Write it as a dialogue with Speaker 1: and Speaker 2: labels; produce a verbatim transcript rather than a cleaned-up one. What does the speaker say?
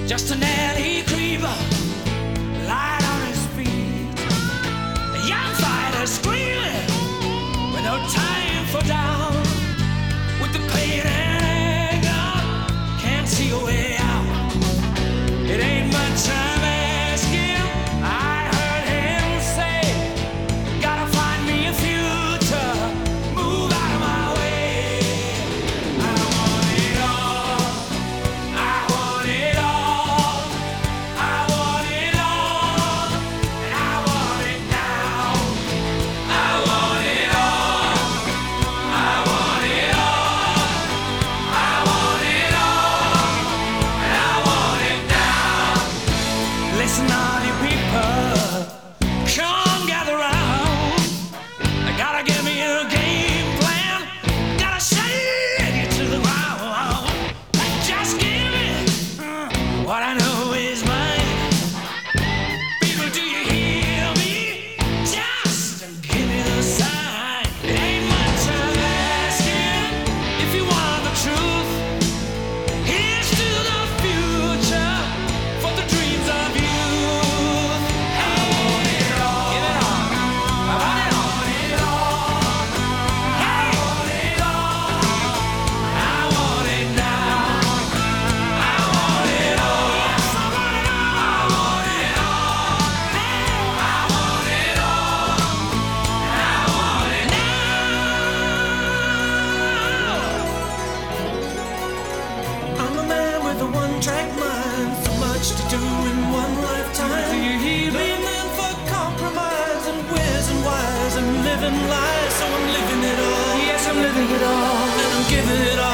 Speaker 1: just an alley creeper, light on his feet. A young fighter screaming with no time for down, with the pain and anger, can't see a way out. It ain't much time asking. I heard him say, gotta find me a future, move out of my way. I want it all, I want it all, I want it all, and I want it now. I want it all, I want it all, I want it all, and I want it now. Listen, all you people, come gather round. I gotta give me a game plan, gotta shake it to the ground. Just give me uh, what I know is mine. People, do you hear me? Just give me the sign. It ain't much I'm asking if you want the truth. Here's to the future for the dreams of youth. I want it all. Give it all. I want it all. Hey. I want it all. I want it now. I want it all. Yes, I want it all. I want it all. Hey. I want it all. And I want it now. I'm a man with a one-track mind, so much to do in one lifetime. Do you hear me? Living for compromise and where's and whys and living lies, so I'm living it all. Yes, I'm living it all, and I'm giving it all.